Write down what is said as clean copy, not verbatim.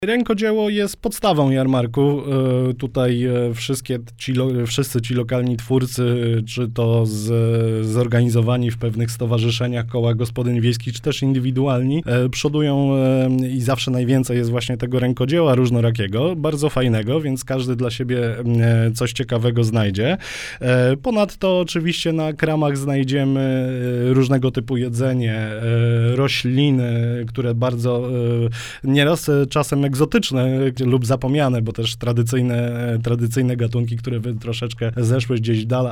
Rękodzieło jest podstawą jarmarku. Tutaj wszyscy ci lokalni twórcy, czy to zorganizowani w pewnych stowarzyszeniach, kołach gospodyń wiejskich, czy też indywidualni, przodują i zawsze najwięcej jest właśnie tego rękodzieła różnorakiego, bardzo fajnego, więc każdy dla siebie coś ciekawego znajdzie. Ponadto oczywiście na kramach znajdziemy różnego typu jedzenie, rośliny, które bardzo nieraz czasem egzotyczne lub zapomniane, bo też tradycyjne gatunki, które troszeczkę zeszły gdzieś dalej.